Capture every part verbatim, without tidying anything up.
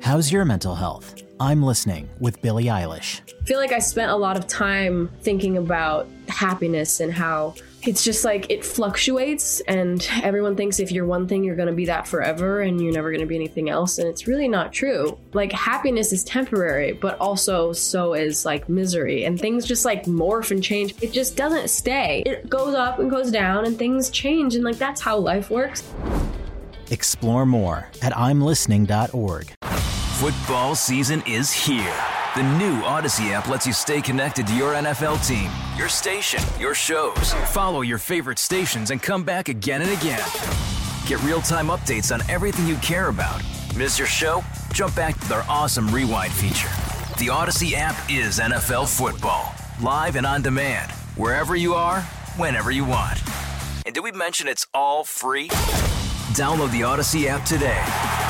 How's your mental health? I'm Listening with Billie Eilish. I feel like I spent a lot of time thinking about happiness and how it's just like it fluctuates, and everyone thinks if you're one thing, you're going to be that forever and you're never going to be anything else. And it's really not true. Like, happiness is temporary, but also so is like misery, and things just like morph and change. It just doesn't stay. It goes up and goes down and things change. And like, that's how life works. Explore more at I'm listening dot org. Football season is here. The new Odyssey app lets you stay connected to your N F L team, your station, your shows. Follow your favorite stations and come back again and again. Get real-time updates on everything you care about. Miss your show? Jump back to their awesome Rewind feature. The Odyssey app is N F L football. Live and on demand. Wherever you are, whenever you want. And did we mention it's all free? Download the Odyssey app today.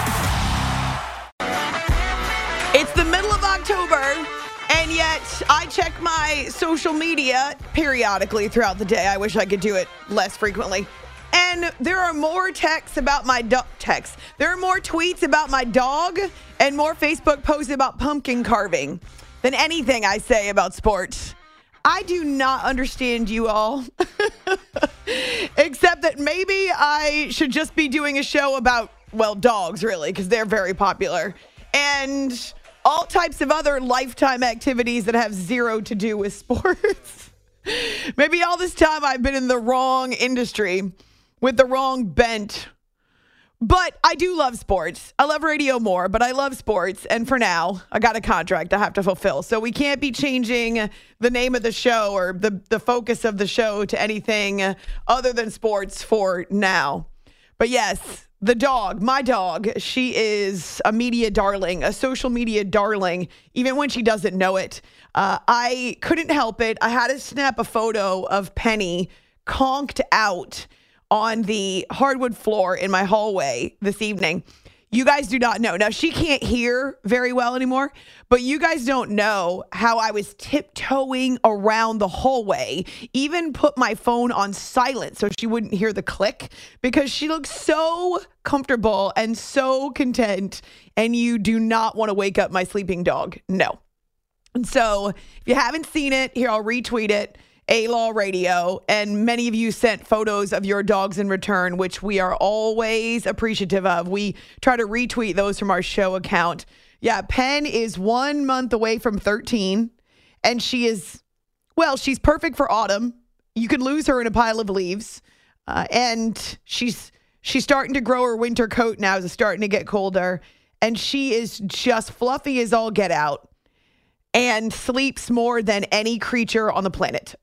It's the middle of October, and yet I check my social media periodically throughout the day. I wish I could do it less frequently. And there are more texts about my dog. Texts. There are more tweets about my dog and more Facebook posts about pumpkin carving than anything I say about sports. I do not understand you all, except that maybe I should just be doing a show about, well, dogs, really, because they're very popular. And all types of other lifetime activities that have zero to do with sports. Maybe all this time I've been in the wrong industry with the wrong bent. But I do love sports. I love radio more, but I love sports. And for now, I got a contract I have to fulfill. So we can't be changing the name of the show or the, the focus of the show to anything other than sports for now. But yes, the dog, my dog, she is a media darling, a social media darling, even when she doesn't know it. Uh, I couldn't help it. I had to snap a photo of Penny conked out on the hardwood floor in my hallway this evening. You guys do not know. Now, she can't hear very well anymore, but you guys don't know how I was tiptoeing around the hallway, even put my phone on silent so she wouldn't hear the click, because she looks so comfortable and so content, and you do not want to wake up my sleeping dog. No. And so if you haven't seen it, here, I'll retweet it. A-Law Radio, and many of you sent photos of your dogs in return, which we are always appreciative of. We try to retweet those from our show account. Yeah, Pen is one month away from thirteen, and she is, well, she's perfect for autumn. You could lose her in a pile of leaves, uh, and she's she's starting to grow her winter coat now as it's starting to get colder, and she is just fluffy as all get out. And sleeps more than any creature on the planet.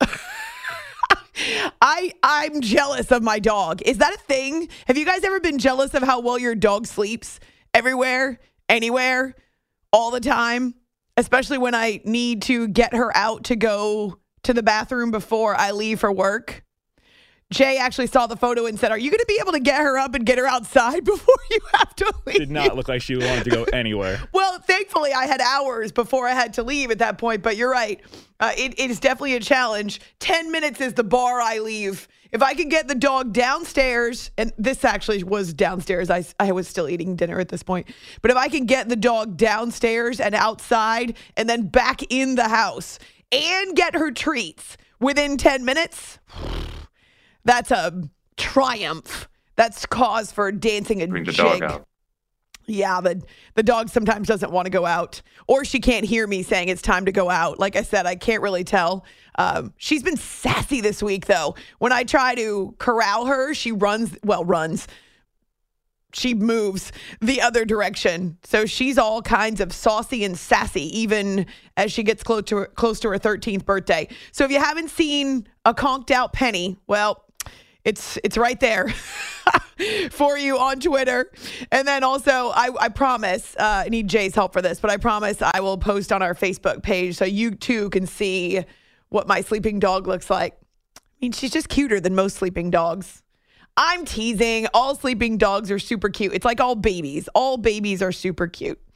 I, I'm jealous of my dog. Is that a thing? Have you guys ever been jealous of how well your dog sleeps? Everywhere, anywhere, all the time? Especially when I need to get her out to go to the bathroom before I leave for work. Jay actually saw the photo and said, are you going to be able to get her up and get her outside before you have to leave? Did not look like she wanted to go anywhere. Well, thankfully, I had hours before I had to leave at that point. But you're right. Uh, it, it is definitely a challenge. Ten minutes is the bar I leave. If I could get the dog downstairs, and this actually was downstairs. I, I was still eating dinner at this point. But if I can get the dog downstairs and outside and then back in the house and get her treats within ten minutes... That's a triumph. That's cause for dancing a Bring the jig. dog out. Yeah, the, the dog sometimes doesn't want to go out. Or she can't hear me saying it's time to go out. Like I said, I can't really tell. Um, she's been sassy this week, though. When I try to corral her, she runs, well, runs. She moves the other direction. So she's all kinds of saucy and sassy, even as she gets close to her, close to her thirteenth birthday. So if you haven't seen a conked out Penny, well, it's it's right there for you on Twitter. And then also, I, I promise, uh, I need Jay's help for this, but I promise I will post on our Facebook page so you too can see what my sleeping dog looks like. I mean, she's just cuter than most sleeping dogs. I'm teasing. All sleeping dogs are super cute. It's like all babies. All babies are super cute.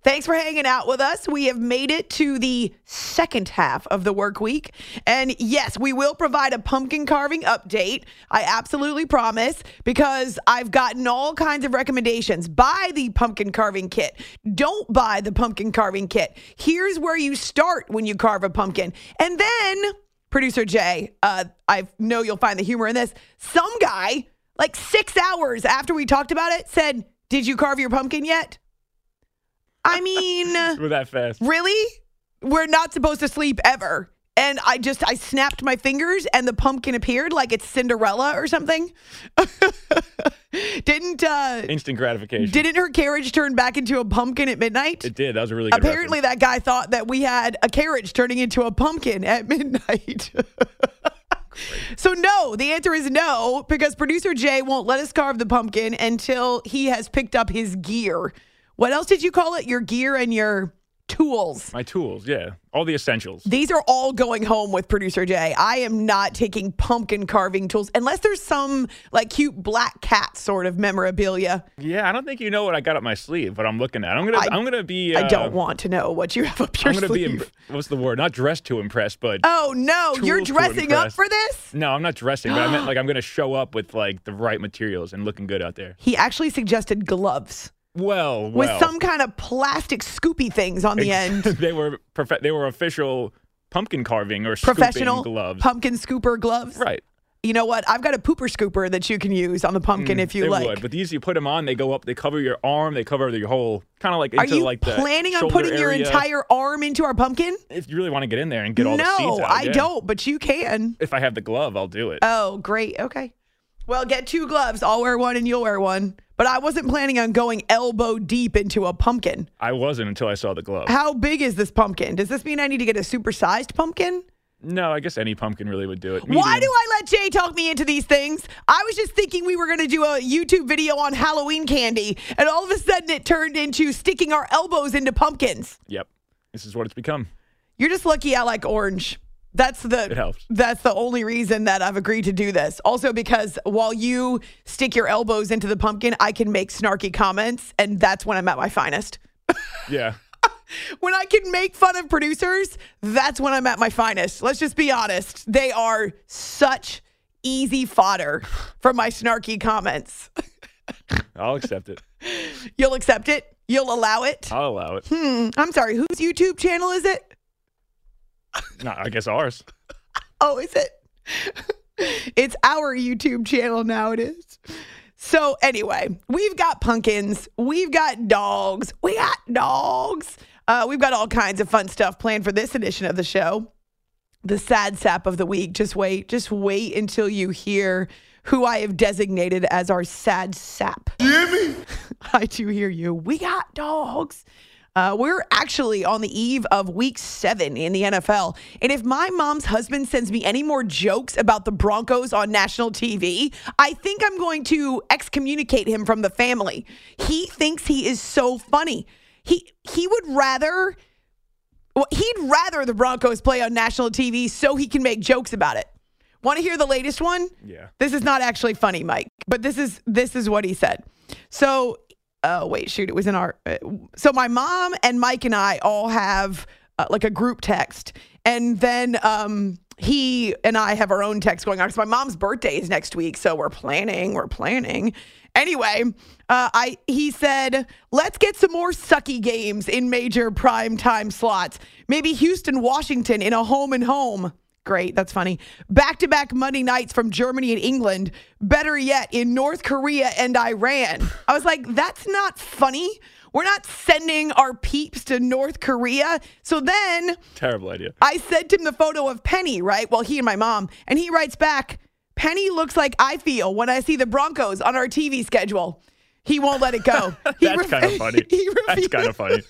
Thanks for hanging out with us. We have made it to the second half of the work week. And yes, we will provide a pumpkin carving update. I absolutely promise, because I've gotten all kinds of recommendations. Buy the pumpkin carving kit. Don't buy the pumpkin carving kit. Here's where you start when you carve a pumpkin. And then, producer Jay, uh, I know you'll find the humor in this. Some guy, like six hours after we talked about it, said, "Did you carve your pumpkin yet?" I mean, We're that fast. Really? We're not supposed to sleep ever. And I just, I snapped my fingers and the pumpkin appeared like it's Cinderella or something. Didn't, uh, Instant gratification. Didn't her carriage turn back into a pumpkin at midnight? It did. That was a really good Apparently reference. that guy thought that we had a carriage turning into a pumpkin at midnight. So no, the answer is no, because producer Jay won't let us carve the pumpkin until he has picked up his gear. What else did you call it? Your gear and your tools. My tools, yeah. All the essentials. These are all going home with producer Jay. I am not taking pumpkin carving tools unless there's some like cute black cat sort of memorabilia. Yeah, I don't think you know what I got up my sleeve, but I'm looking at. I'm gonna. I, I'm gonna be. Uh, I don't want to know what you have up your I'm gonna sleeve. be. Im- what's the word? Not dressed to impress, but. Oh no, you're tools to dressing up impress. for this? No, I'm not dressing, but I meant like I'm gonna show up with like the right materials and looking good out there. He actually suggested gloves. Well, well. With some kind of plastic scoopy things on the end. they were prof- They were official pumpkin carving or Professional scooping gloves. pumpkin scooper gloves. Right. You know what? I've got a pooper scooper that you can use on the pumpkin Mm, if you they like. would, but these you put them on, they go up, they cover your arm, they cover your whole kind of like Are into you like the planning on shoulder putting your area. entire arm into our pumpkin? If you really want to get in there and get all no, the seeds out, I yeah. don't, but you can. If I have the glove, I'll do it. Oh, great. Okay. Well, get two gloves. I'll wear one and you'll wear one. But I wasn't planning on going elbow deep into a pumpkin. I wasn't until I saw the glove. How big is this pumpkin? Does this mean I need to get a supersized pumpkin? No, I guess any pumpkin really would do it. Why Medium. do I let Jay talk me into these things? I was just thinking we were going to do a YouTube video on Halloween candy, and all of a sudden it turned into sticking our elbows into pumpkins. Yep. This is what it's become. You're just lucky I like orange. That's the It helps. That's the only reason that I've agreed to do this. Also because while you stick your elbows into the pumpkin, I can make snarky comments, and that's when I'm at my finest. Yeah. When I can make fun of producers, that's when I'm at my finest. Let's just be honest. They are such easy fodder for my snarky comments. I'll accept it. You'll accept it? You'll allow it? I'll allow it. Hmm. I'm sorry. Whose YouTube channel is it? No, I guess ours. Oh, is it? It's our YouTube channel now. It is. So anyway, we've got pumpkins. We've got dogs. We got dogs. Uh, we've got all kinds of fun stuff planned for this edition of the show. The sad sap of the week. Just wait. Just wait until you hear who I have designated as our sad sap. Jimmy. I do hear you. We got dogs. Uh, we're actually on the eve of week seven in the N F L. And if my mom's husband sends me any more jokes about the Broncos on national T V, I think I'm going to excommunicate him from the family. He thinks he is so funny. He he would rather, well, he'd rather the Broncos play on national T V so he can make jokes about it. Want to hear the latest one? Yeah. This is not actually funny, Mike, but this is this is what he said. So, oh, wait, shoot, it was in our... Uh, so my mom and Mike and I all have uh, like a group text. And then um, he and I have our own text going on. Because my mom's birthday is next week, so we're planning, we're planning. Anyway, uh, I he said, let's get some more sucky games in major prime time slots. Maybe Houston, Washington in a home and home. Great. That's funny. Back-to-back Monday nights from Germany and England. Better yet, in North Korea and Iran. I was like, that's not funny. We're not sending our peeps to North Korea. So then Terrible idea. I sent him the photo of Penny, right? Well, he and my mom. And he writes back, Penny looks like I feel when I see the Broncos on our T V schedule. He won't let it go. He That's ref- kind of funny. he That's kind of funny.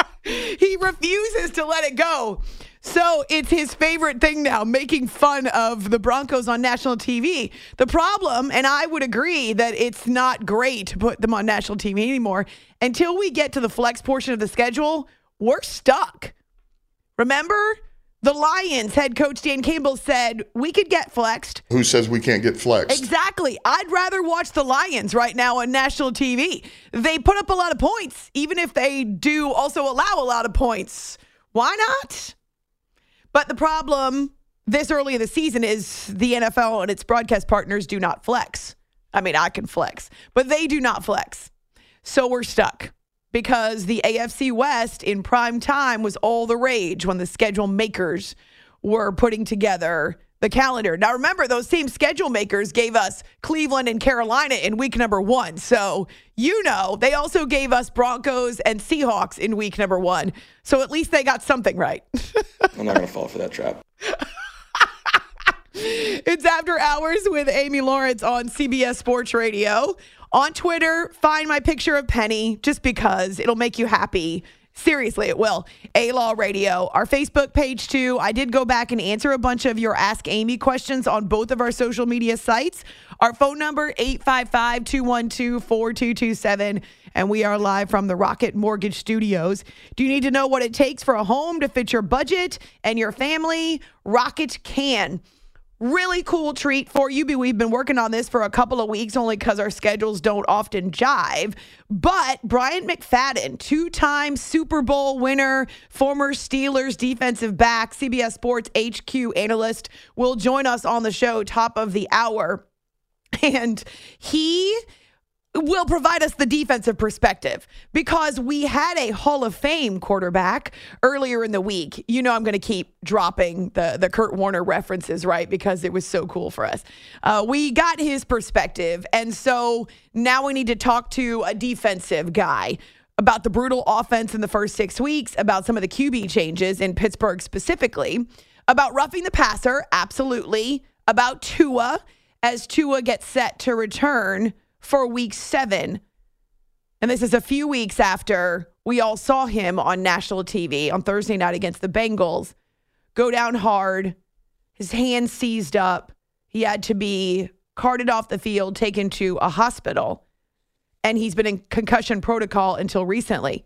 He refuses to let it go. So it's his favorite thing now, making fun of the Broncos on national T V. The problem, and I would agree that it's not great to put them on national T V anymore, until we get to the flex portion of the schedule, we're stuck. Remember The Lions head coach Dan Campbell said we could get flexed. Who says we can't get flexed? Exactly. I'd rather watch the Lions right now on national T V. They put up a lot of points, even if they do also allow a lot of points. Why not? But the problem this early in the season is the N F L and its broadcast partners do not flex. I mean, I can flex, but they do not flex. So we're stuck. Because the A F C West in prime time was all the rage when the schedule makers were putting together the calendar. Now, remember, those same schedule makers gave us Cleveland and Carolina in week number one. So, you know, they also gave us Broncos and Seahawks in week number one. So at least they got something right. I'm not going to fall for that trap. It's After Hours with Amy Lawrence on C B S Sports Radio. On Twitter, find my picture of Penny just because it'll make you happy. Seriously, it will. A-Law Radio. Our Facebook page, too. I did go back and answer a bunch of your Ask Amy questions on both of our social media sites. Our phone number, eight five five, two one two, four two two seven. And we are live from the Rocket Mortgage Studios. Do you need to know what it takes for a home to fit your budget and your family? Rocket can. Really cool treat for you. We've been working on this for a couple of weeks only because our schedules don't often jive. But Bryant McFadden, two-time Super Bowl winner, former Steelers defensive back, C B S Sports H Q analyst, will join us on the show top of the hour. And he will provide us the defensive perspective because we had a Hall of Fame quarterback earlier in the week. You know I'm going to keep dropping the, the Kurt Warner references, right, because it was so cool for us. Uh, we got his perspective, and so now we need to talk to a defensive guy about the brutal offense in the first six weeks, about some of the Q B changes in Pittsburgh specifically, about roughing the passer, absolutely, about Tua as Tua gets set to return for week seven. And this is a few weeks after we all saw him on national T V on Thursday night against the Bengals go down hard, his hand seized up. He had to be carted off the field, taken to a hospital, and he's been in concussion protocol until recently.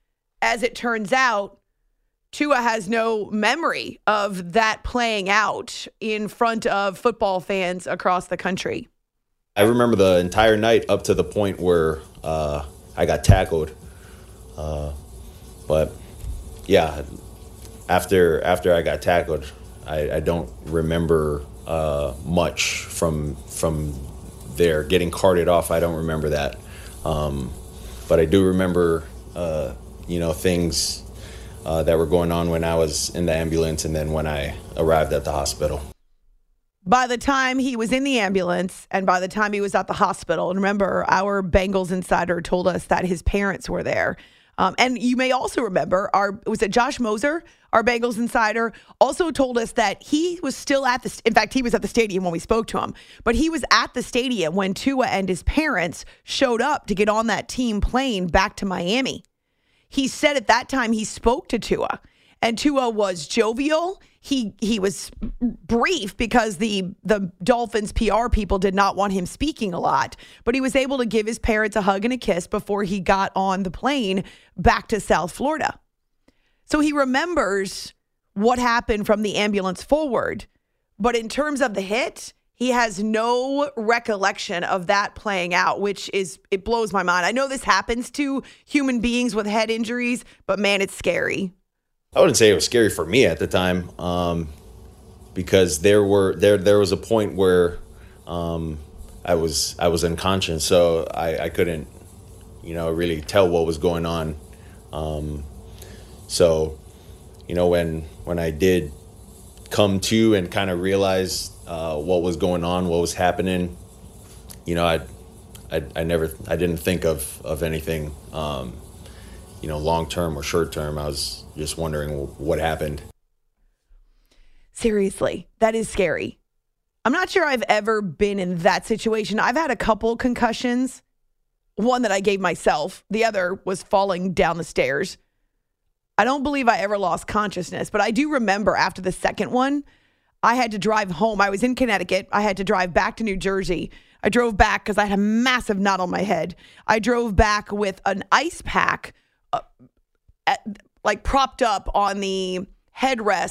As it turns out, Tua has no memory of that playing out in front of football fans across the country. I remember the entire night up to the point where uh, I got tackled. Uh, but, yeah, after after I got tackled, I, I don't remember uh, much from from there. Getting carted off, I don't remember that. Um, but I do remember, uh, you know, things uh, that were going on when I was in the ambulance and then when I arrived at the hospital. By the time he was in the ambulance and by the time he was at the hospital, and remember, our Bengals insider told us that his parents were there. Um, and you may also remember, our was it Josh Moser, our Bengals insider, also told us that he was still at the, in fact, he was at the stadium when we spoke to him, but he was at the stadium when Tua and his parents showed up to get on that team plane back to Miami. He said at that time he spoke to Tua, and Tua was jovial. He he was brief because the the Dolphins P R people did not want him speaking a lot, but he was able to give his parents a hug and a kiss before he got on the plane back to South Florida. So he remembers what happened from the ambulance forward, but in terms of the hit, he has no recollection of that playing out, which is, it blows my mind. I know this happens to human beings with head injuries, but man, it's scary. I wouldn't say it was scary for me at the time, um, because there were there there was a point where um, I was I was unconscious, so I, I couldn't, you know, really tell what was going on. Um, so, you know, when when I did come to and kind of realize uh, what was going on, what was happening, you know, I I, I never I didn't think of of anything, um, you know, long term or short term. I was just wondering what happened. Seriously, that is scary. I'm not sure I've ever been in that situation. I've had a couple concussions. One that I gave myself. The other was falling down the stairs. I don't believe I ever lost consciousness, but I do remember after the second one, I had to drive home. I was in Connecticut. I had to drive back to New Jersey. I drove back because I had a massive knot on my head. I drove back with an ice pack uh, at, like propped up on the headrest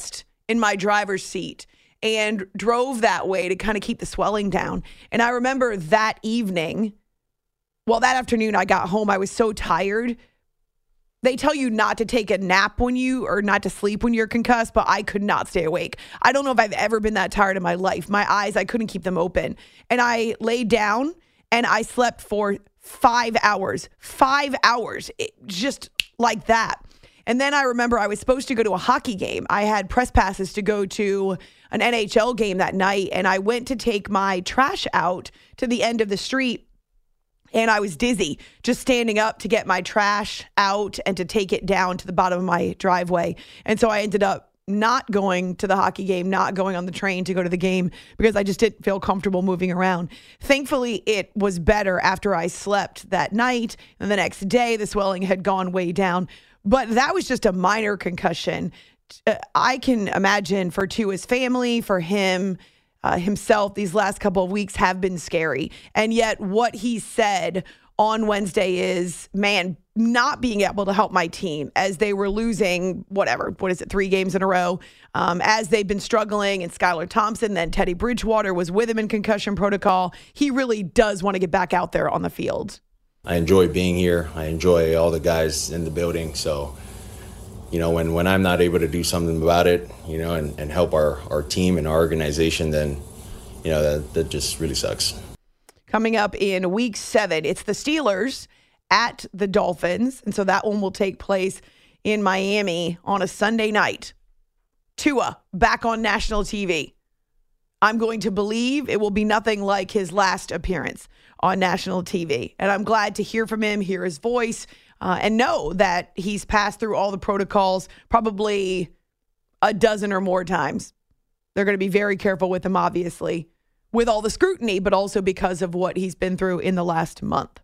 in my driver's seat and drove that way to kind of keep the swelling down. And I remember that evening, well, that afternoon I got home, I was so tired. They tell you not to take a nap when you, or not to sleep when you're concussed, but I could not stay awake. I don't know if I've ever been that tired in my life. My eyes, I couldn't keep them open. And I laid down and I slept for five hours. Five hours. It, just like that. And then I remember I was supposed to go to a hockey game. I had press passes to go to an N H L game that night, and I went to take my trash out to the end of the street, and I was dizzy just standing up to get my trash out and to take it down to the bottom of my driveway. And so I ended up not going to the hockey game, not going on the train to go to the game because I just didn't feel comfortable moving around. Thankfully, it was better after I slept that night, and the next day the swelling had gone way down. But that was just a minor concussion. Uh, I can imagine for Tua's family, for him, uh, himself, these last couple of weeks have been scary. And yet what he said on Wednesday is, man, not being able to help my team as they were losing, whatever, what is it, three games in a row, um, as they've been struggling, and Skylar Thompson, then Teddy Bridgewater was with him in concussion protocol. He really does want to get back out there on the field. I enjoy being here. I enjoy all the guys in the building. So, you know, when, when I'm not able to do something about it, you know, and, and help our, our team and our organization, then, you know, that, that just really sucks. Coming up in week seven, it's the Steelers at the Dolphins. And so that one will take place in Miami on a Sunday night. Tua back on national T V. I'm going to believe it will be nothing like his last appearance on national T V. And I'm glad to hear from him, hear his voice, uh, and know that he's passed through all the protocols probably a dozen or more times. They're going to be very careful with him, obviously, with all the scrutiny, but also because of what he's been through in the last month.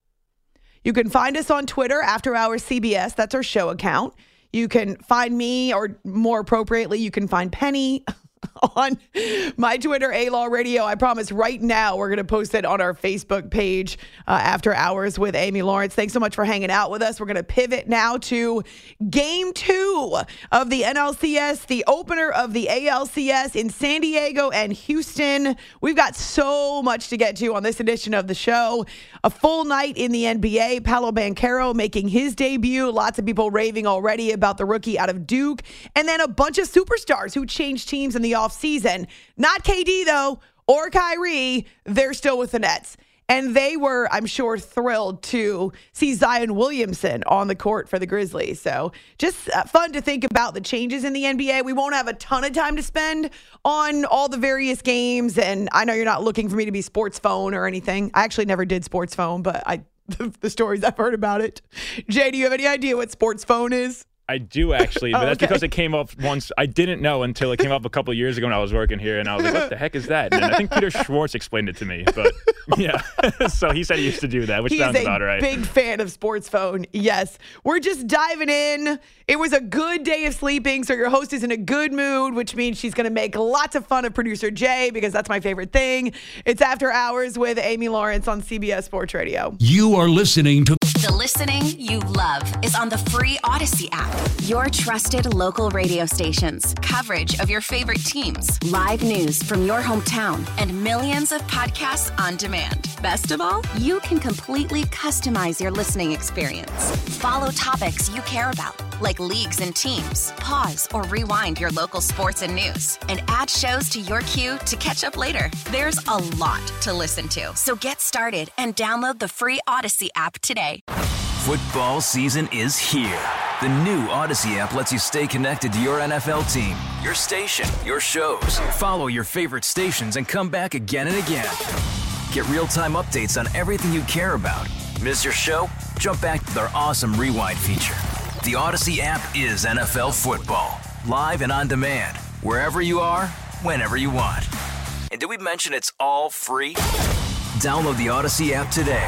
You can find us on Twitter, After Hours C B S. That's our show account. You can find me, or more appropriately, you can find Penny on my Twitter, A-Law Radio. I promise right now we're going to post it on our Facebook page, uh, After Hours with Amy Lawrence. Thanks so much for hanging out with us. We're going to pivot now to game two of the N L C S, the opener of the A L C S in San Diego and Houston. We've got so much to get to on this edition of the show. A full night in the N B A. Paolo Banchero making his debut. Lots of people raving already about the rookie out of Duke. And then a bunch of superstars who changed teams in the offseason. Not K D, though, or Kyrie. They're still with the Nets. And they were, I'm sure, thrilled to see Zion Williamson on the court for the Grizzlies. So just uh, fun to think about the changes in the N B A. We won't have a ton of time to spend on all the various games. And I know you're not looking for me to be sports phone or anything. I actually never did sports phone, but I the, the stories I've heard about it. Jay, do you have any idea what sports phone is? I do actually, but oh, that's okay. because it came up once. I didn't know until it came up a couple of years ago when I was working here, and I was like, what the heck is that? And I think Peter Schwartz explained it to me, but yeah. So he said he used to do that, which He's sounds a about right. Big fan of sports phone. Yes. We're just diving in. It was a good day of sleeping, so your host is in a good mood, which means she's going to make lots of fun of producer Jay, because that's my favorite thing. It's After Hours with Amy Lawrence on C B S Sports Radio. You are listening to The listening you love is on the free Odyssey app. Your trusted local radio stations, coverage of your favorite teams, live news from your hometown, and millions of podcasts on demand. Best of all, you can completely customize your listening experience. Follow topics you care about, like leagues and teams. Pause or rewind your local sports and news, and add shows to your queue to catch up later. There's a lot to listen to, so get started and download the free Odyssey app today. Football season is here. The new Odyssey app lets you stay connected to your N F L team, your station, your shows. Follow your favorite stations and come back again and again. Get real-time updates on everything you care about. Miss your show? Jump back to our awesome rewind feature. The Odyssey app is N F L football, live and on demand, wherever you are, whenever you want. And did we mention it's all free? Download the Odyssey app today.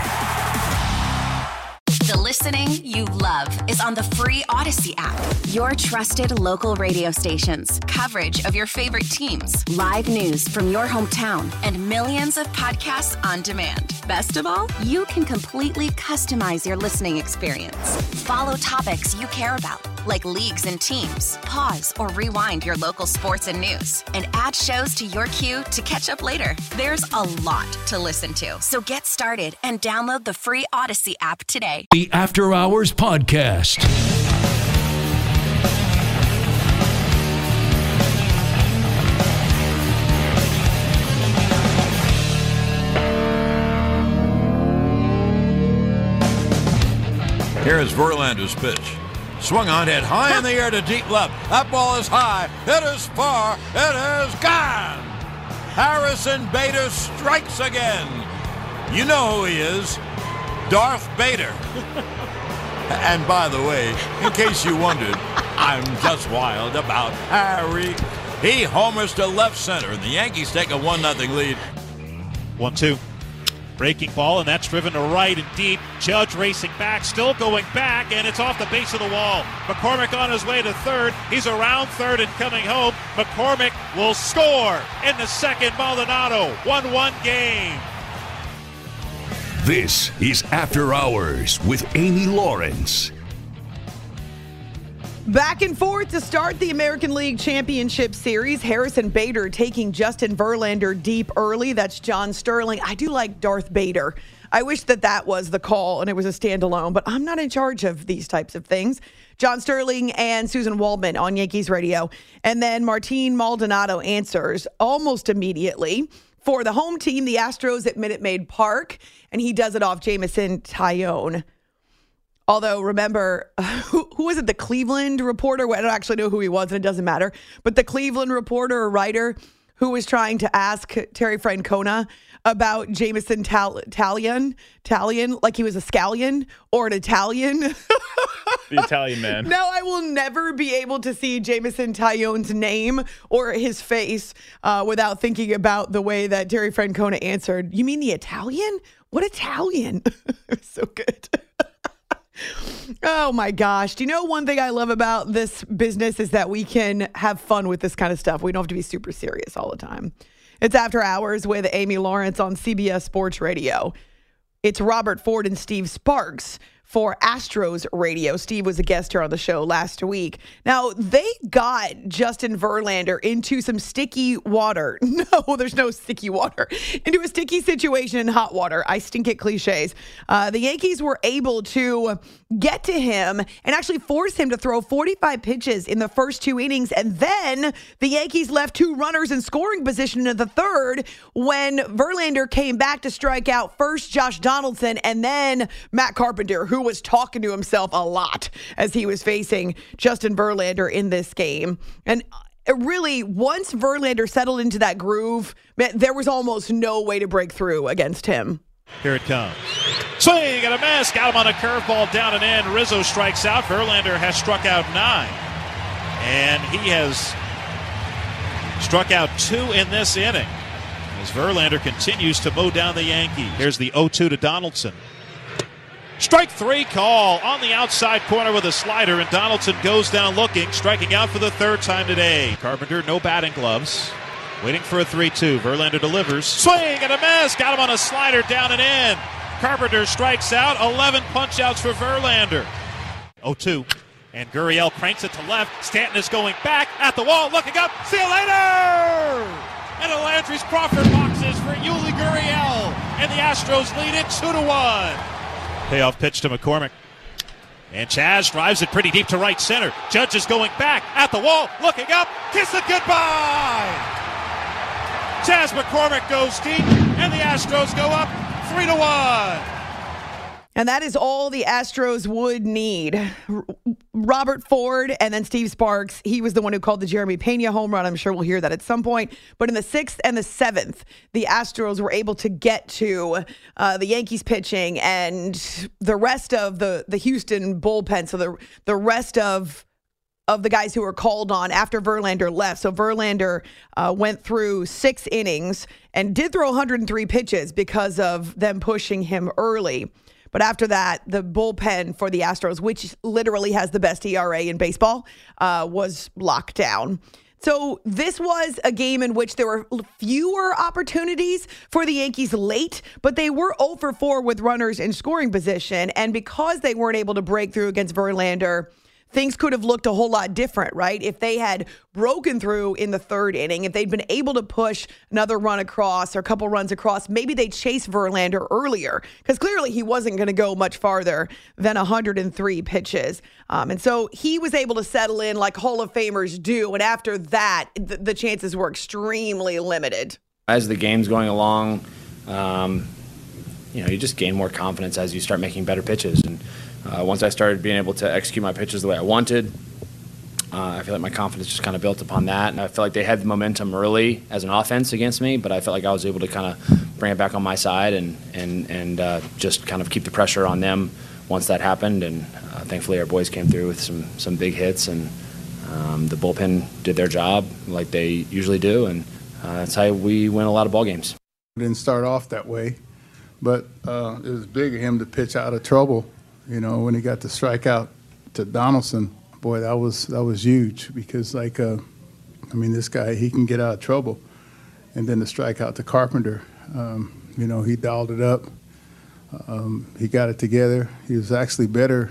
The listening you love is on the free Odyssey app. Your trusted local radio stations, coverage of your favorite teams, live news from your hometown, and millions of podcasts on demand. Best of all, you can completely customize your listening experience. Follow topics you care about, like leagues and teams. Pause or rewind your local sports and news, and add shows to your queue to catch up later. There's a lot to listen to, so get started and download the free Odyssey app today. The After Hours Podcast. Here is Verlander's pitch. Swung on, hit high in the air to deep left. That ball is high. It is far. It is gone. Harrison Bader strikes again. You know who he is. Darth Bader. And by the way, in case you wondered, I'm just wild about Harry. He homers to left center, and the Yankees take a one nothing lead. one two. Breaking ball, and that's driven to right and deep. Judge racing back, still going back, and it's off the base of the wall. McCormick on his way to third. He's around third and coming home. McCormick will score in the second. Maldonado, one one game. This is After Hours with Amy Lawrence. Back and forth to start the American League Championship Series. Harrison Bader taking Justin Verlander deep early. That's John Sterling. I do like Darth Bader. I wish that that was the call and it was a standalone, but I'm not in charge of these types of things. John Sterling and Susan Waldman on Yankees radio. And then Martin Maldonado answers almost immediately for the home team, the Astros at Minute Maid Park. And he does it off Jameson Taillon. Although, remember, who, who was it? The Cleveland reporter? I don't actually know who he was, and it doesn't matter. But the Cleveland reporter or writer who was trying to ask Terry Francona about Jameson Taillon, Taillon, like he was a scallion or an Italian. The Italian man. No, I will never be able to see Jameson Taillon's name or his face uh, without thinking about the way that Terry Francona answered. You mean the Italian? What Italian? So good. Oh my gosh. Do you know one thing I love about this business is that we can have fun with this kind of stuff. We don't have to be super serious all the time. It's After Hours with Amy Lawrence on C B S Sports Radio. It's Robert Ford and Steve Sparks for Astros Radio. Steve was a guest here on the show last week. Now, they got Justin Verlander into some sticky water. No, there's no sticky water. Into a sticky situation in hot water. I stink at cliches. Uh, the Yankees were able to get to him and actually force him to throw forty-five pitches in the first two innings. And then the Yankees left two runners in scoring position in the third when Verlander came back to strike out first Josh Donaldson and then Matt Carpenter, who was talking to himself a lot as he was facing Justin Verlander in this game. And really, once Verlander settled into that groove, man, there was almost no way to break through against him. Here it comes. Swing and a miss. Got him on a curveball down and in. Rizzo strikes out. Verlander has struck out nine. And he has struck out two in this inning as Verlander continues to mow down the Yankees. Here's the oh two to Donaldson. Strike three call on the outside corner with a slider, and Donaldson goes down looking, striking out for the third time today. Carpenter, no batting gloves. Waiting for a three two. Verlander delivers. Swing and a miss. Got him on a slider down and in. Carpenter strikes out. eleven punch-outs for Verlander. oh two. And Gurriel cranks it to left. Stanton is going back at the wall. Looking up. See you later! And the Landry's Crawford boxes for Yuli Gurriel. And the Astros lead it two to one. Payoff pitch to McCormick. And Chaz drives it pretty deep to right center. Judge is going back at the wall. Looking up. Kiss it goodbye! Chaz McCormick goes deep, and the Astros go up three to one. And that is all the Astros would need. Robert Ford and then Steve Sparks, he was the one who called the Jeremy Pena home run. I'm sure we'll hear that at some point. But in the sixth and the seventh, the Astros were able to get to uh, the Yankees pitching and the rest of the, the Houston bullpen. So the, the rest of of the guys who were called on after Verlander left. So Verlander uh, went through six innings and did throw one hundred three pitches because of them pushing him early. But after that, the bullpen for the Astros, which literally has the best E R A in baseball, uh, was locked down. So this was a game in which there were fewer opportunities for the Yankees late, but they were oh for four with runners in scoring position. And because they weren't able to break through against Verlander, things could have looked a whole lot different, right? If they had broken through in the third inning, if they'd been able to push another run across or a couple runs across, maybe they'd chase Verlander earlier, because clearly he wasn't going to go much farther than one hundred three pitches. Um, and so he was able to settle in like Hall of Famers do. And after that, th- the chances were extremely limited. As the game's going along, um, you know, you just gain more confidence as you start making better pitches. And uh, once I started being able to execute my pitches the way I wanted, uh, I feel like my confidence just kind of built upon that. And I feel like they had the momentum early as an offense against me, but I felt like I was able to kind of bring it back on my side and and and uh, just kind of keep the pressure on them once that happened. And uh, thankfully, our boys came through with some some big hits, and um, the bullpen did their job like they usually do, and uh, that's how we win a lot of ball games. Didn't start off that way. But uh, it was big of him to pitch out of trouble. You know, when he got the strikeout to Donaldson, boy, that was that was huge because, like, uh, I mean, this guy, he can get out of trouble. And then the strikeout to Carpenter, um, you know, he dialed it up. Um, he got it together. He was actually better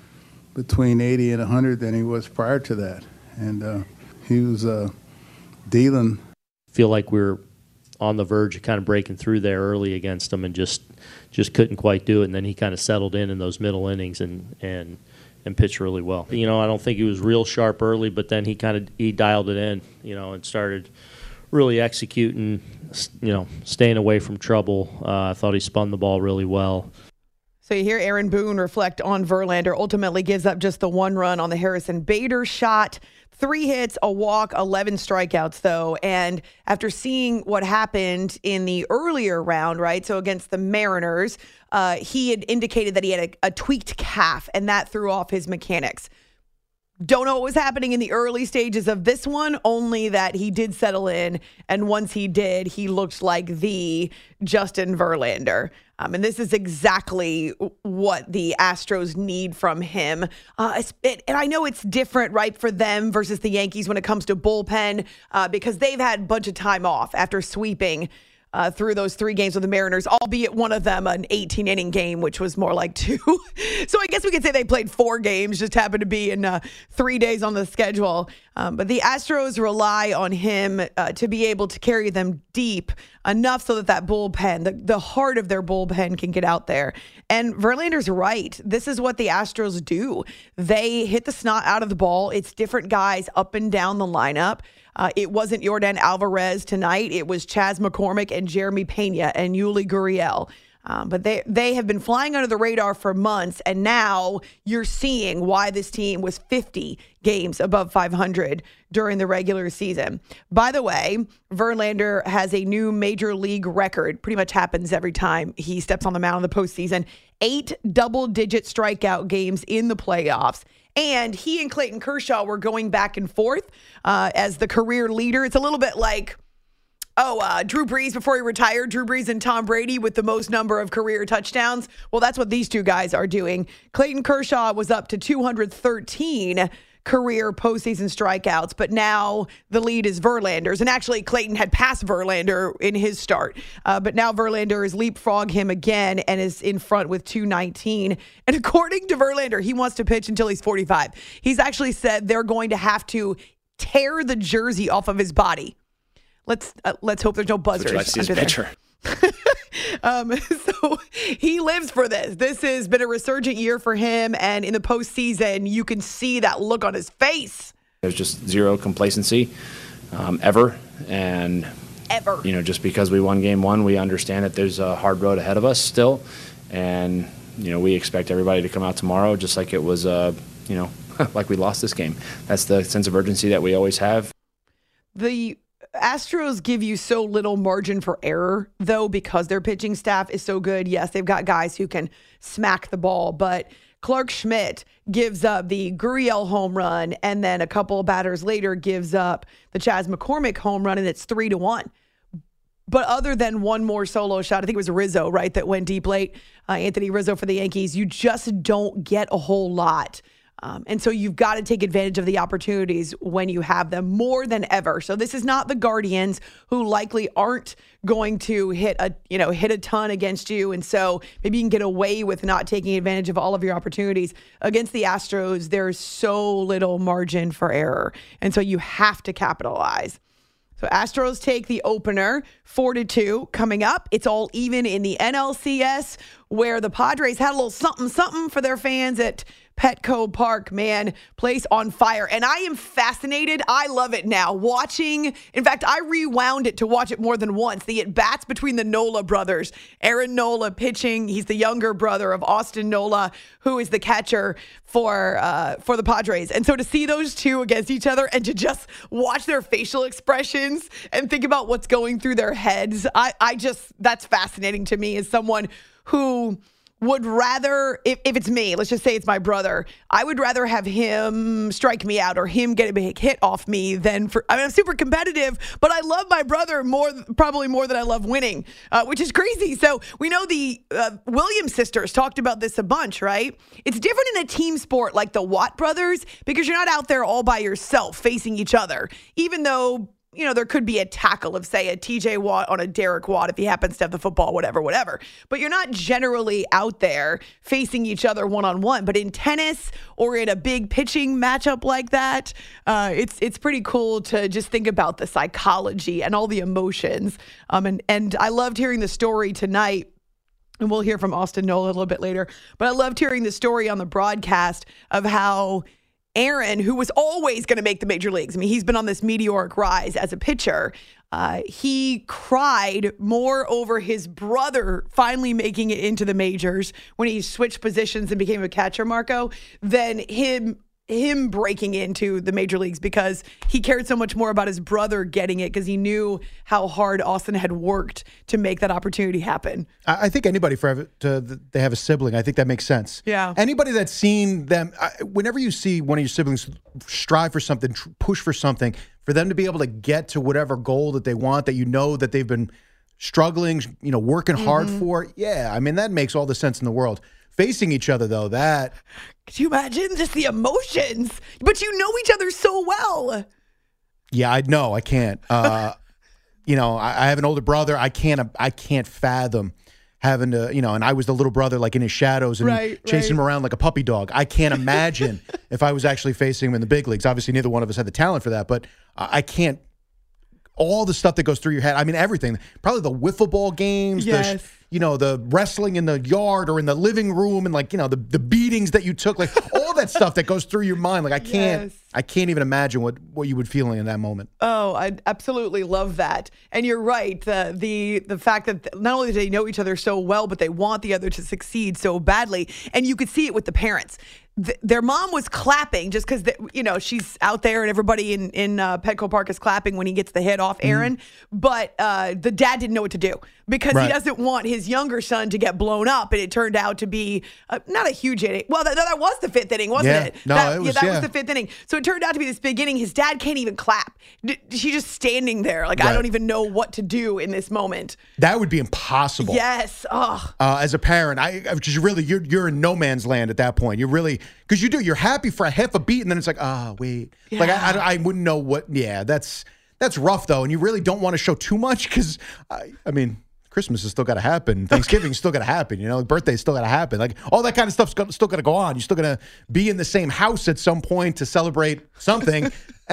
between eighty and one hundred than he was prior to that. And uh, he was uh, dealing. Feel like we're on the verge of kind of breaking through there early against him and just just couldn't quite do it. And then he kind of settled in in those middle innings and and and pitched really well. You know, I don't think he was real sharp early, but then he kind of he dialed it in, you know, and started really executing, you know, staying away from trouble. Uh, I thought he spun the ball really well. So you hear Aaron Boone reflect on Verlander, ultimately gives up just the one run on the Harrison Bader shot. Three hits, a walk, eleven strikeouts, though. And after seeing what happened in the earlier round, right, so against the Mariners, uh, he had indicated that he had a, a tweaked calf, and that threw off his mechanics. Don't know what was happening in the early stages of this one, only that he did settle in, and once he did, he looked like the Justin Verlander. Um, and this is exactly what the Astros need from him. Uh, it, and I know it's different, right, for them versus the Yankees when it comes to bullpen, uh, because they've had a bunch of time off after sweeping Uh, through those three games with the Mariners, albeit one of them an eighteen-inning game, which was more like two. So I guess we could say they played four games, just happened to be in uh, three days on the schedule. Um, but the Astros rely on him uh, to be able to carry them deep enough so that that bullpen, the, the heart of their bullpen, can get out there. And Verlander's right. This is what the Astros do. They hit the snot out of the ball. It's different guys up and down the lineup. Uh, it wasn't Yordan Alvarez tonight. It was Chas McCormick and Jeremy Pena and Yuli Gurriel. Um, but they they have been flying under the radar for months, and now you're seeing why this team was fifty games above five hundred during the regular season. By the way, Verlander has a new major league record. Pretty much happens every time he steps on the mound in the postseason. Eight double-digit strikeout games in the playoffs. And he and Clayton Kershaw were going back and forth uh, as the career leader. It's a little bit like, oh, uh, Drew Brees before he retired, Drew Brees and Tom Brady with the most number of career touchdowns. Well, that's what these two guys are doing. Clayton Kershaw was up to two hundred thirteen career postseason strikeouts, but now the lead is Verlander's. And actually, Clayton had passed Verlander in his start, uh, but now Verlander has leapfrogged him again and is in front with two nineteen. And according to Verlander, he wants to pitch until he's forty-five. He's actually said they're going to have to tear the jersey off of his body. Let's uh, let's hope there's no buzzers Would you like to see his under picture? um, so he lives for this. This has been a resurgent year for him, and in the postseason, you can see that look on his face. There's just zero complacency um, ever, and ever. You know, just because we won game one, we understand that there's a hard road ahead of us still, and you know, we expect everybody to come out tomorrow just like it was, uh, you know, like we lost this game. That's the sense of urgency that we always have. The Astros give you so little margin for error, though, because their pitching staff is so good. Yes, they've got guys who can smack the ball, but Clark Schmidt gives up the Gurriel home run, and then a couple of batters later gives up the Chas McCormick home run, and it's three to one. But other than one more solo shot, I think it was Rizzo, right, that went deep late, uh, Anthony Rizzo for the Yankees, you just don't get a whole lot Um, and so you've got to take advantage of the opportunities when you have them more than ever. So this is not the Guardians, who likely aren't going to hit a, you know, hit a ton against you. And so maybe you can get away with not taking advantage of all of your opportunities. Against the Astros, there's so little margin for error. And so you have to capitalize. So Astros take the opener, four to two. Coming up, it's all even in the N L C S, where the Padres had a little something something for their fans at Petco Park. Man, place on fire. And I am fascinated. I love it now. Watching, in fact, I rewound it to watch it more than once. The at-bats between the Nola brothers. Aaron Nola pitching. He's the younger brother of Austin Nola, who is the catcher for uh, for the Padres. And so to see those two against each other and to just watch their facial expressions and think about what's going through their heads, I, I just, that's fascinating to me as someone who would rather, if, if it's me, let's just say it's my brother, I would rather have him strike me out or him get a big hit off me than for, I mean, I'm super competitive, but I love my brother more, probably more than I love winning, uh, which is crazy. So we know the uh, Williams sisters talked about this a bunch, right? It's different in a team sport like the Watt brothers because you're not out there all by yourself facing each other, even though, you know, there could be a tackle of, say, a T J Watt on a Derek Watt if he happens to have the football, whatever, whatever. But you're not generally out there facing each other one-on-one. But in tennis or in a big pitching matchup like that, uh, it's it's pretty cool to just think about the psychology and all the emotions. Um, and, and I loved hearing the story tonight. And we'll hear from Austin Nola a little bit later. But I loved hearing the story on the broadcast of how Aaron, who was always going to make the major leagues, I mean, he's been on this meteoric rise as a pitcher. Uh, he cried more over his brother finally making it into the majors when he switched positions and became a catcher, Marco, than him him breaking into the major leagues because he cared so much more about his brother getting it because he knew how hard Austin had worked to make that opportunity happen. I think anybody, for to, they have a sibling, I think that makes sense. Yeah. Anybody that's seen them, whenever you see one of your siblings strive for something, push for something, for them to be able to get to whatever goal that they want, that you know that they've been struggling, you know, working mm-hmm. hard for, yeah, I mean, that makes all the sense in the world. Facing each other, though, that... Could you imagine just the emotions? But you know each other so well. Yeah, I know. I can't. Uh, you know, I, I have an older brother. I can't I can't fathom having to, you know, and I was the little brother, like, in his shadows and right, chasing right. him around like a puppy dog. I can't imagine if I was actually facing him in the big leagues. Obviously, neither one of us had the talent for that, but I can't. All the stuff that goes through your head. I mean, everything. Probably the wiffle ball games. Yes. The, you know, the wrestling in the yard or in the living room and, like, you know, the, the beatings that you took. Like, all that stuff that goes through your mind. Like, I can't yes. I can't even imagine what, what you would feel in that moment. Oh, I absolutely love that. And you're right. The, the, the fact that not only do they know each other so well, but they want the other to succeed so badly. And you could see it with the parents. Th- their mom was clapping just because, you know, she's out there and everybody in, in uh, Petco Park is clapping when he gets the hit off Aaron. Mm-hmm. But uh, the dad didn't know what to do because right. he doesn't want his younger son to get blown up. And it turned out to be uh, not a huge inning. Well, that, that was the fifth inning, wasn't yeah. it? No, that, it was, yeah, that yeah. was the fifth inning. So it turned out to be this big inning. His dad can't even clap. D- she's just standing there. Like, right. I don't even know what to do in this moment. That would be impossible. Yes. Oh. Uh, as a parent, I just really, you're, you're in no man's land at that point. You're really, because you do, you're happy for a half a beat, and then it's like, ah, oh, wait. Yeah. Like, I, I, I wouldn't know what, yeah, that's, that's rough, though. And you really don't want to show too much because, I, I mean, Christmas has still got to happen. Thanksgiving's still got to happen. You know, birthday's still got to happen. Like, all that kind of stuff's got, still got to go on. You're still going to be in the same house at some point to celebrate something,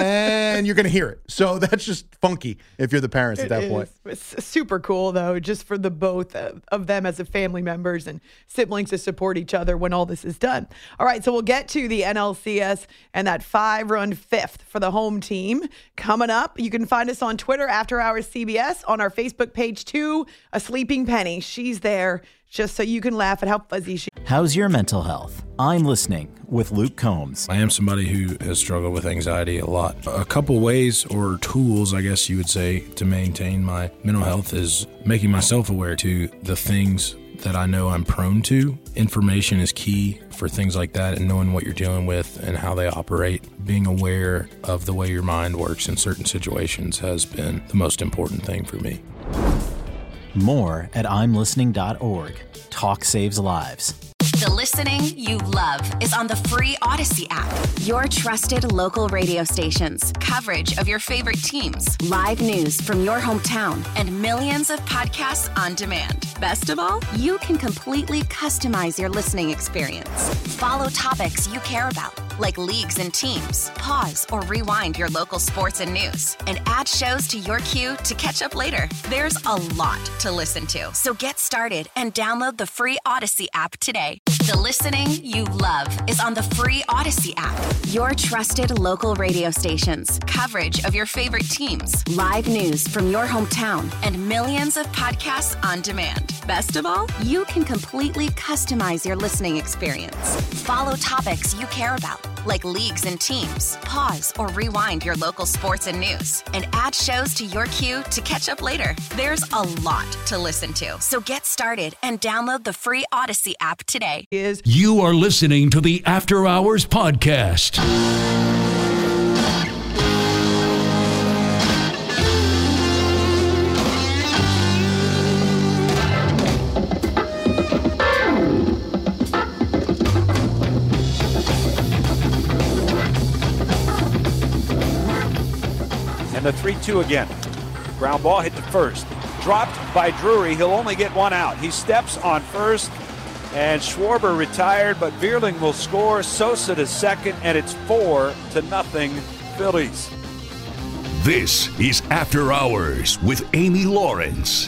and you're going to hear it. So that's just funky if you're the parents at It that is. point. It's super cool, though, just for the both of, of them as a family members and siblings to support each other when all this is done. All right, so we'll get to the N L C S and that five-run fifth for the home team coming up. You can find us on Twitter, After Hours C B S, on our Facebook page, too. A Sleeping Penny. She's there just so you can laugh at how fuzzy she is. How's your mental health? I'm listening with Luke Combs. I am somebody who has struggled with anxiety a lot. A couple ways or tools, I guess you would say, to maintain my mental health is making myself aware to the things that I know I'm prone to. Information is key for things like that, and knowing what you're dealing with and how they operate. Being aware of the way your mind works in certain situations has been the most important thing for me. More at I'm listening dot org. Talk saves lives. The Listen listening you love is on the free Odyssey app. Your trusted local radio stations, coverage of your favorite teams, live news from your hometown, and millions of podcasts on demand. Best of all, you can completely customize your listening experience. Follow topics you care about, like leagues and teams. Pause or rewind your local sports and news, and add shows to your queue to catch up later. There's a lot to listen to, so get started and download the free Odyssey app today. The listening you love is on the free Odyssey app. Your trusted local radio stations, coverage of your favorite teams, live news from your hometown, and millions of podcasts on demand. Best of all, you can completely customize your listening experience. Follow topics you care about, like leagues and teams. Pause or rewind your local sports and news, and add shows to your queue to catch up later. There's a lot to listen to, so get started and download the free Odyssey app today. You are listening to the After Hours Podcast. And the three two again. Ground ball hit to first. Dropped by Drury. He'll only get one out. He steps on first, and Schwarber retired, but Vierling will score. Sosa to second, and it's four to nothing Phillies. This is After Hours with Amy Lawrence.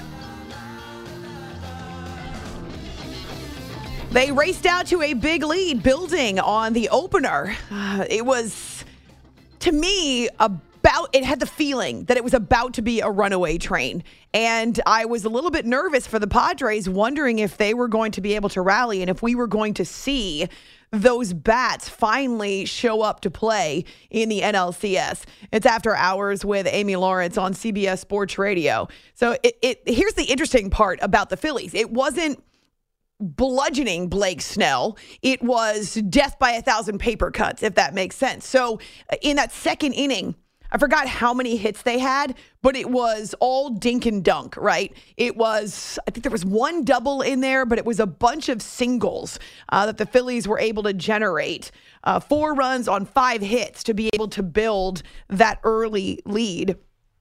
They raced out to a big lead, building on the opener. Uh, it was, to me, about, it had the feeling that it was about to be a runaway train. And I was a little bit nervous for the Padres, wondering if they were going to be able to rally and if we were going to see those bats finally show up to play in the N L C S. It's After Hours with Amy Lawrence on C B S Sports Radio. So it, it here's the interesting part about the Phillies. It wasn't bludgeoning Blake Snell. It was death by a thousand paper cuts, if that makes sense. So in that second inning, I forgot how many hits they had, but it was all dink and dunk, right? It was, I think there was one double in there, but it was a bunch of singles uh, that the Phillies were able to generate. Uh, four runs on five hits to be able to build that early lead.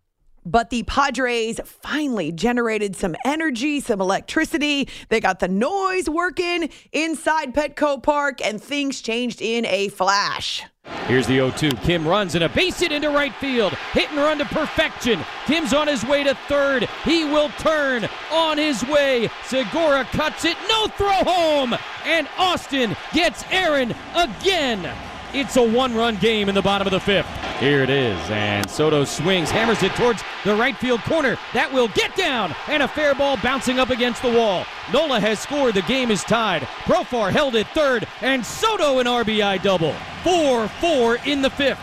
But the Padres finally generated some energy, some electricity. They got the noise working inside Petco Park, and things changed in a flash. Here's the oh two. Kim runs and a base hit into right field. Hit and run to perfection. Kim's on his way to third. He will turn on his way. Segura cuts it. No throw home. And Austin gets Aaron again. It's a one-run game in the bottom of the fifth. Here it is, and Soto swings, hammers it towards the right field corner. That will get down, and a fair ball bouncing up against the wall. Nola has scored. The game is tied. Profar held it third, and Soto an R B I double. four four in the fifth.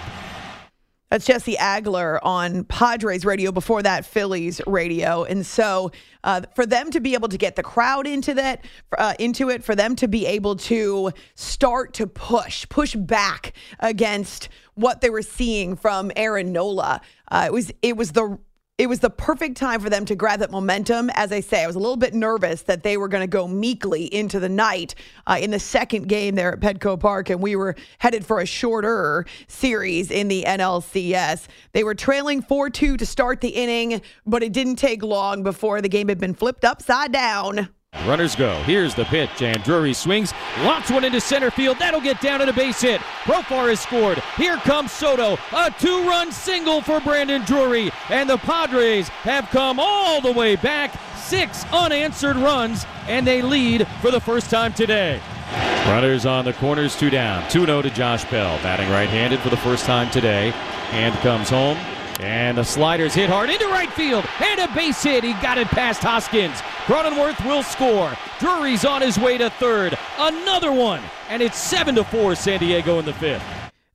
That's Jesse Agler on Padres radio, before that Phillies radio. And so uh, for them to be able to get the crowd into that, uh, into it, for them to be able to start to push, push back against what they were seeing from Aaron Nola, uh, it was it was the It was the perfect time for them to grab that momentum. As I say, I was a little bit nervous that they were going to go meekly into the night uh, in the second game there at Petco Park, and we were headed for a shorter series in the N L C S. They were trailing four two to start the inning, but it didn't take long before the game had been flipped upside down. Runners go. Here's the pitch, and Drury swings, launch one into center field. That'll get down at a base hit. Profar has scored. Here comes Soto. A two-run single for Brandon Drury, and the Padres have come all the way back. Six unanswered runs, and they lead for the first time today. Runners on the corners, two down. two oh to Josh Bell, batting right-handed for the first time today. Hand comes home. And the sliders hit hard into right field. And a base hit. He got it past Hoskins. Cronenworth will score. Drury's on his way to third. Another one. And it's seven to four San Diego in the fifth.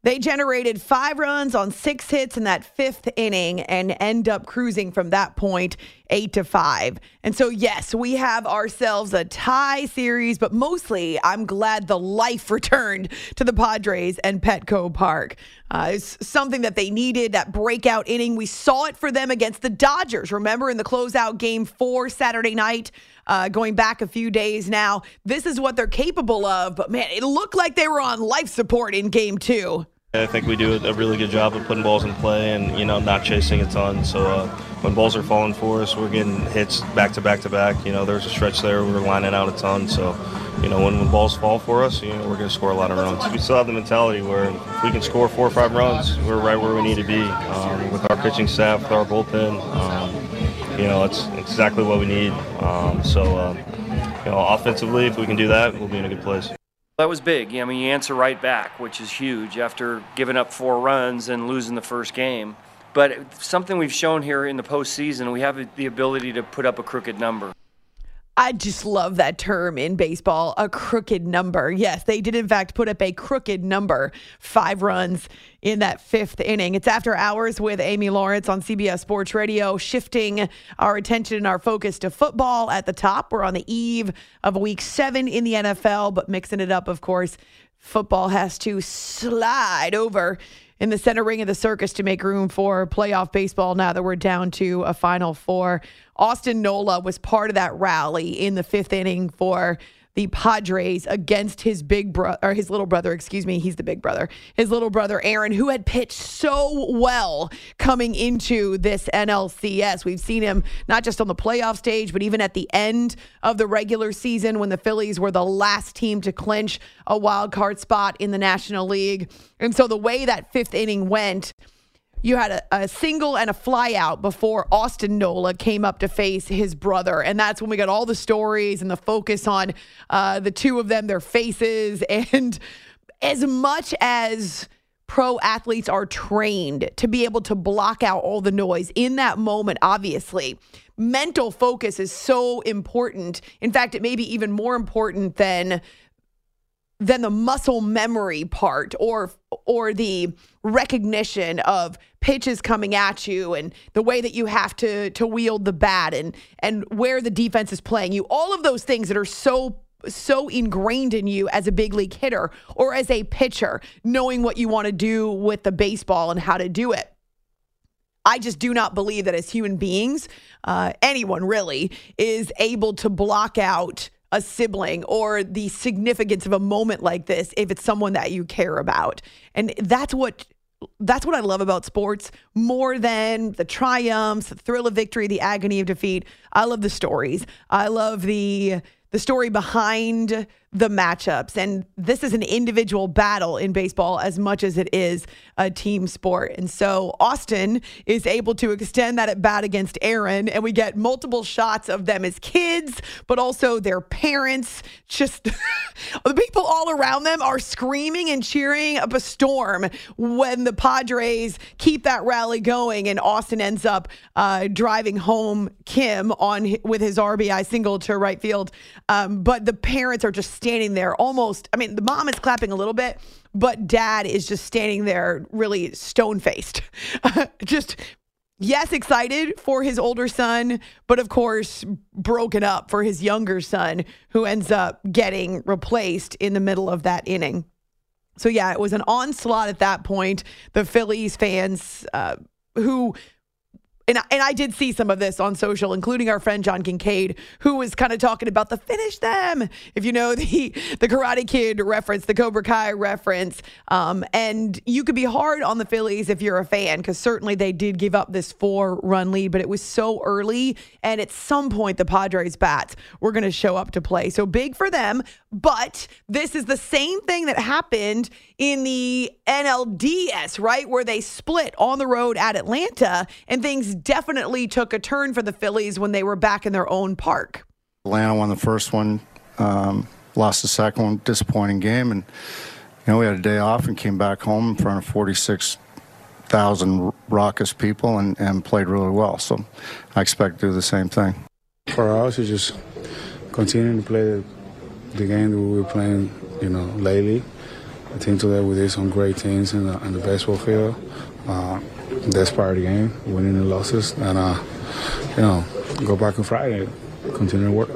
They generated five runs on six hits in that fifth inning and end up cruising from that point eight to five. And so, yes, we have ourselves a tie series, but mostly I'm glad the life returned to the Padres and Petco Park. Uh, it's something that they needed, that breakout inning. We saw it for them against the Dodgers. Remember in the closeout game four Saturday night, uh, going back a few days now. This is what they're capable of. But, man, it looked like they were on life support in game two. I think we do a really good job of putting balls in play and, you know, not chasing a ton. So uh, when balls are falling for us, we're getting hits back to back to back. You know, there's a stretch there where we're lining out a ton. So, you know, when, when balls fall for us, you know, we're going to score a lot of runs. We still have the mentality where if we can score four or five runs, we're right where we need to be um, with our pitching staff, with our bullpen. Um, you know, that's exactly what we need. Um, so, uh, you know, offensively, if we can do that, we'll be in a good place. That was big. I mean, you answer right back, which is huge after giving up four runs and losing the first game. But something we've shown here in the postseason, we have the ability to put up a crooked number. I just love that term in baseball, a crooked number. Yes, they did, in fact, put up a crooked number, five runs in that fifth inning. It's After Hours with Amy Lawrence on C B S Sports Radio, shifting our attention and our focus to football at the top. We're on the eve of week seven in the N F L, but mixing it up, of course, football has to slide over in the center ring of the circus to make room for playoff baseball now that we're down to a Final Four. Austin Nola was part of that rally in the fifth inning for the Padres against his big brother, or his little brother, excuse me, he's the big brother, his little brother Aaron, who had pitched so well coming into this N L C S. We've seen him not just on the playoff stage, but even at the end of the regular season when the Phillies were the last team to clinch a wild card spot in the National League. And so the way that fifth inning went, you had a, a single and a fly out before Austin Nola came up to face his brother. And that's when we got all the stories and the focus on uh, the two of them, their faces. And as much as pro athletes are trained to be able to block out all the noise in that moment, obviously, mental focus is so important. In fact, it may be even more important than than the muscle memory part or or the recognition of pitches coming at you and the way that you have to to wield the bat and and where the defense is playing you. All of those things that are so so ingrained in you as a big league hitter or as a pitcher, knowing what you want to do with the baseball and how to do it. I just do not believe that as human beings, uh, anyone really is able to block out a sibling or the significance of a moment like this if it's someone that you care about. And that's what that's what I love about sports more than the triumphs, the thrill of victory, the agony of defeat. I love the stories. I love the the story behind the matchups. And this is an individual battle in baseball as much as it is a team sport. And so Austin is able to extend that at bat against Aaron, and we get multiple shots of them as kids, but also their parents. Just the people all around them are screaming and cheering up a storm when the Padres keep that rally going, and Austin ends up uh, driving home Kim on with his R B I single to right field. Um, but the parents are just standing there almost, I mean, the mom is clapping a little bit, but dad is just standing there really stone-faced. Just, yes, excited for his older son, but of course, broken up for his younger son, who ends up getting replaced in the middle of that inning. So yeah, it was an onslaught at that point. The Phillies fans uh, who... And, and I did see some of this on social, including our friend John Kincaid, who was kind of talking about the finish them. If you know the the Karate Kid reference, the Cobra Kai reference. Um, and you could be hard on the Phillies if you're a fan, because certainly they did give up this four-run lead, but it was so early. And at some point, the Padres bats were going to show up to play. So big for them. But this is the same thing that happened in the N L D S, right? Where they split on the road at Atlanta, and things definitely took a turn for the Phillies when they were back in their own park. Atlanta won the first one, um, lost the second one, disappointing game. And, you know, we had a day off and came back home in front of forty-six thousand raucous people and, and played really well. So I expect to do the same thing. For us, it's just continuing to play the, the game that we were playing, you know, lately. I think today we did some great things in the, in the baseball field. Uh, that's part of the game, winning and losses. And, uh, you know, go back on Friday, continue to work.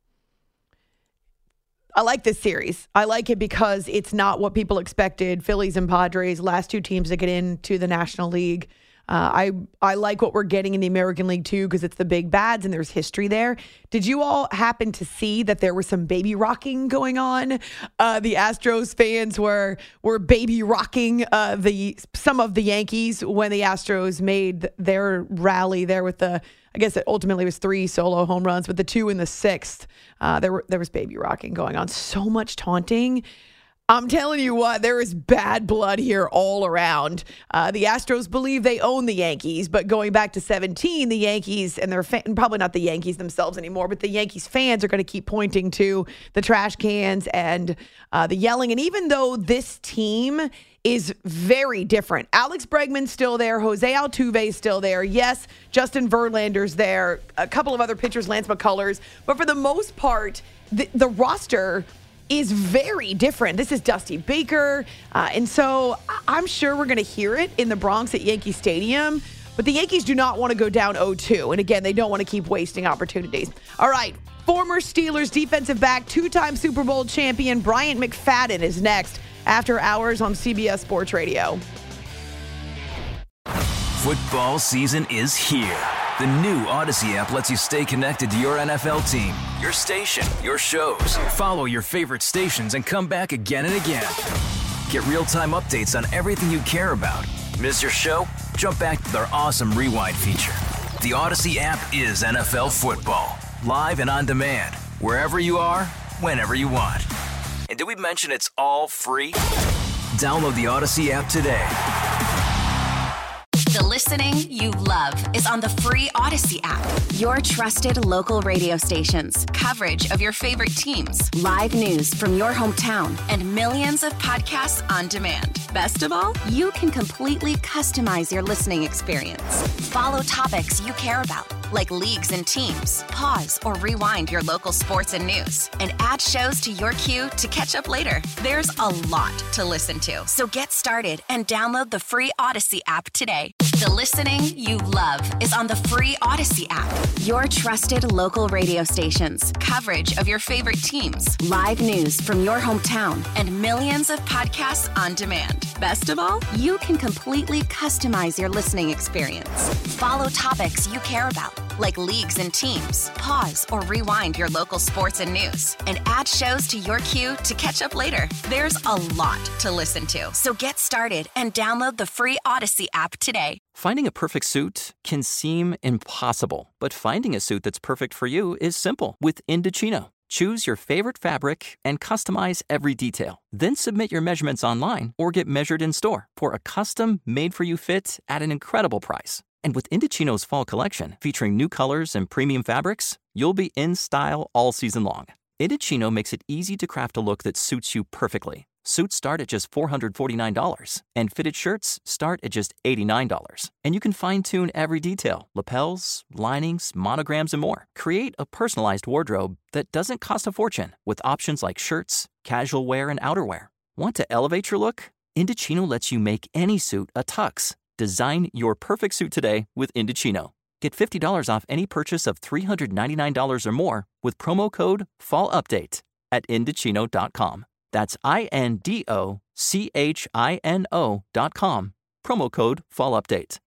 I like this series. I like it because it's not what people expected. Phillies and Padres, last two teams to get into the National League. Uh, I I like what we're getting in the American League, too, because it's the big bads and there's history there. Did you all happen to see that there was some baby rocking going on? Uh, the Astros fans were were baby rocking uh, the some of the Yankees when the Astros made their rally there with the, I guess it ultimately was three solo home runs, but the two in the sixth, uh, there were there was baby rocking going on. So much taunting. I'm telling you what, there is bad blood here all around. Uh, the Astros believe they own the Yankees, but going back to seventeen, the Yankees and their fan, probably not the Yankees themselves anymore, but the Yankees fans are going to keep pointing to the trash cans and uh, the yelling. And even though this team is very different, Alex Bregman's still there, Jose Altuve's still there. Yes, Justin Verlander's there, a couple of other pitchers, Lance McCullers, but for the most part, the, the roster is very different. This is Dusty Baker. Uh, and so I'm sure we're going to hear it in the Bronx at Yankee Stadium. But the Yankees do not want to go down oh two. And again, they don't want to keep wasting opportunities. All right. Former Steelers defensive back, two-time Super Bowl champion Bryant McFadden is next after hours on C B S Sports Radio. Football season is here. The new Odyssey app lets you stay connected to your N F L team, your station, your shows. Follow your favorite stations and come back again and again. Get real-time updates on everything you care about. Miss your show? Jump back to their awesome Rewind feature. The Odyssey app is N F L football, live and on demand, wherever you are, whenever you want. And did we mention it's all free? Download the Odyssey app today. The listening you love is on the free Odyssey app. Your trusted local radio stations, coverage of your favorite teams, live news from your hometown, and millions of podcasts on demand. Best of all, you can completely customize your listening experience. Follow topics you care about, like leagues and teams. Pause or rewind your local sports and news, and add shows to your queue to catch up later. There's a lot to listen to, so get started and download the free Odyssey app today. The listening you love is on the free Odyssey app. Your trusted local radio stations, coverage of your favorite teams, live news from your hometown, and millions of podcasts on demand. Best of all, you can completely customize your listening experience. Follow topics you care about, like leagues and teams. Pause or rewind your local sports and news, and add shows to your queue to catch up later. There's a lot to listen to, so get started and download the free Odyssey app today. Finding a perfect suit can seem impossible, but finding a suit that's perfect for you is simple with Indochino. Choose your favorite fabric and customize every detail. Then submit your measurements online or get measured in store for a custom made-for-you fit at an incredible price. And with Indochino's fall collection, featuring new colors and premium fabrics, you'll be in style all season long. Indochino makes it easy to craft a look that suits you perfectly. Suits start at just four hundred forty-nine dollars, and fitted shirts start at just eighty-nine dollars. And you can fine-tune every detail, lapels, linings, monograms, and more. Create a personalized wardrobe that doesn't cost a fortune with options like shirts, casual wear, and outerwear. Want to elevate your look? Indochino lets you make any suit a tux. Design your perfect suit today with Indochino. Get fifty dollars off any purchase of three hundred ninety-nine dollars or more with promo code FALLUPDATE at Indochino dot com. That's I N D O C H I N O dot com. Promo code FALLUPDATE.